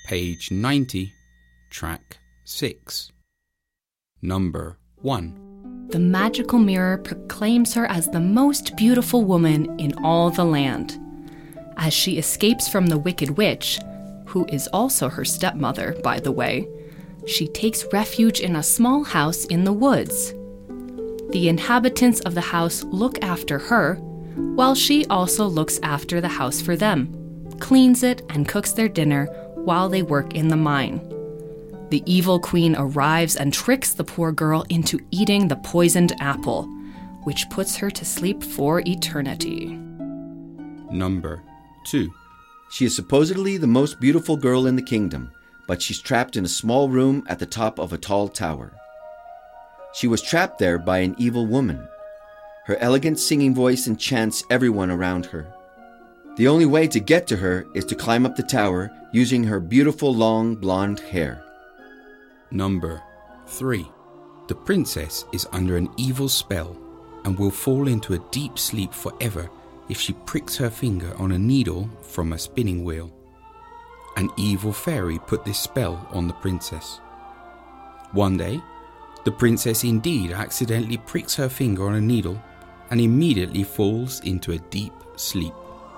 Page 90, track 6. Number 1. The magical mirror proclaims her as the most beautiful woman in all the land. As she escapes from the wicked witch, who is also her stepmother, by the way, she takes refuge in a small house in the woods. The inhabitants of the house look after her, while she also looks after the house for them, cleans it, and cooks their dinner while they work in the mine. The evil queen arrives and tricks the poor girl into eating the poisoned apple, which puts her to sleep for eternity. Number 2. She is supposedly the most beautiful girl in the kingdom, but she's trapped in a small room at the top of a tall tower. She was trapped there by an evil woman. Her elegant singing voice enchants everyone around her. The only way to get to her is to climb up the tower using her beautiful long blonde hair. Number 3. The princess is under an evil spell and will fall into a deep sleep forever if she pricks her finger on a needle from a spinning wheel. An evil fairy put this spell on the princess. One day, the princess indeed accidentally pricks her finger on a needle and immediately falls into a deep sleep.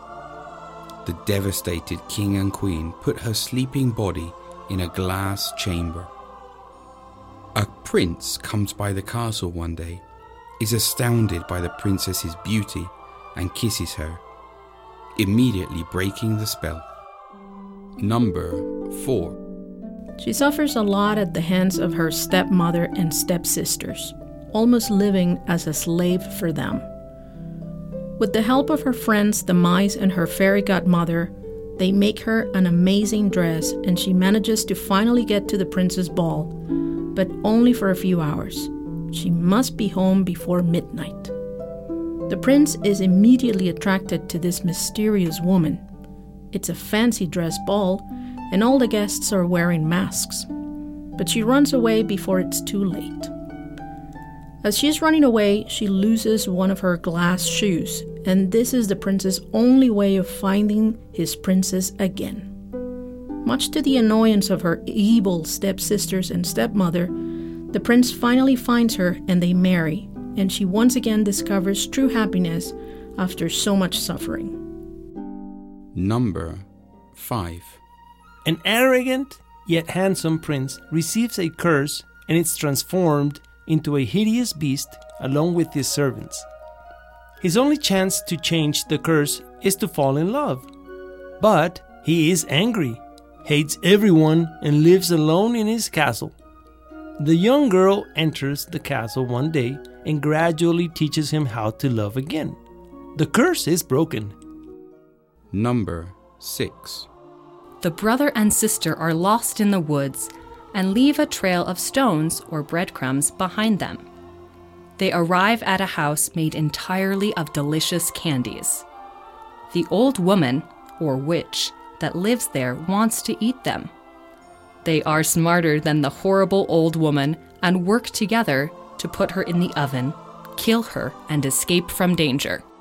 The devastated king and queen put her sleeping body in a glass chamber. A prince comes by the castle one day, is astounded by the princess's beauty and kisses her, immediately breaking the spell. Number 4. She suffers a lot at the hands of her stepmother and stepsisters, almost living as a slave for them. With the help of her friends, the mice, and her fairy godmother, they make her an amazing dress, and she manages to finally get to the prince's ball, but only for a few hours. She must be home before midnight. The prince is immediately attracted to this mysterious woman. It's a fancy dress ball, and all the guests are wearing masks. But she runs away before it's too late. As she's running away, she loses one of her glass shoes, and this is the prince's only way of finding his princess again. Much to the annoyance of her evil stepsisters and stepmother, the prince finally finds her and they marry, and she once again discovers true happiness after so much suffering. Number 5. An arrogant yet handsome prince receives a curse and is transformed into a hideous beast along with his servants. His only chance to change the curse is to fall in love. But he is angry, hates everyone, and lives alone in his castle. The young girl enters the castle one day and gradually teaches him how to love again. The curse is broken. Number 6. The brother and sister are lost in the woods and leave a trail of stones or breadcrumbs behind them. They arrive at a house made entirely of delicious candies. The old woman, or witch, that lives there wants to eat them. They are smarter than the horrible old woman and work together to put her in the oven, kill her, and escape from danger.